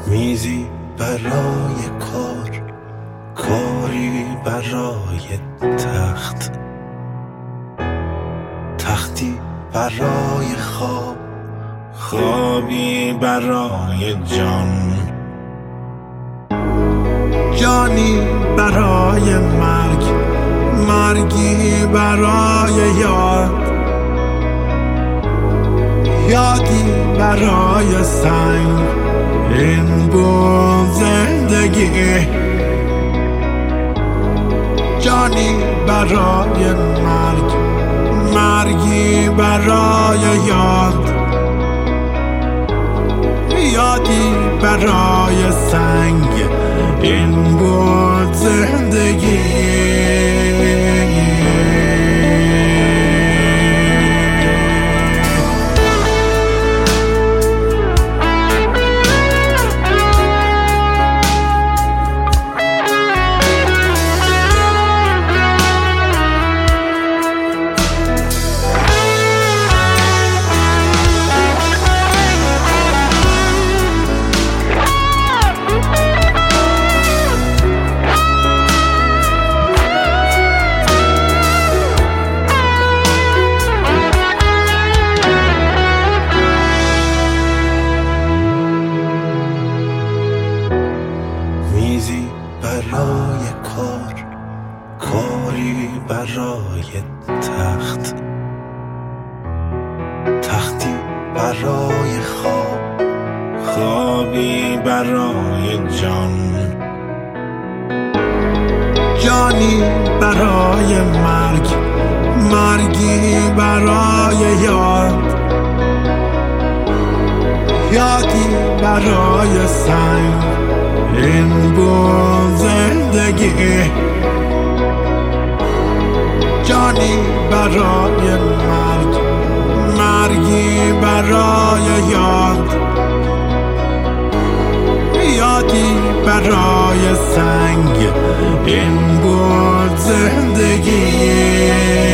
میزی برای کار، کاری برای تخت، تختی برای خواب، خوابی برای جان، جانی برای مرگ، مرگی برای یاد، یادی برای سنگ. این بود زندگی، جانی برای مرگ، مرگی برای یاد، یادی برای سنگ. این بود زندگی. میزی برای کار، کاری برای تخت، تختی برای خواب، خوابی برای جان، جانی برای مرگ، مرگی برای یاد، یادی برای سنگ. این بود زندگی، جانی برای مرگ، مرگی برای یاد، یادی برای سنگ. این بود زندگی.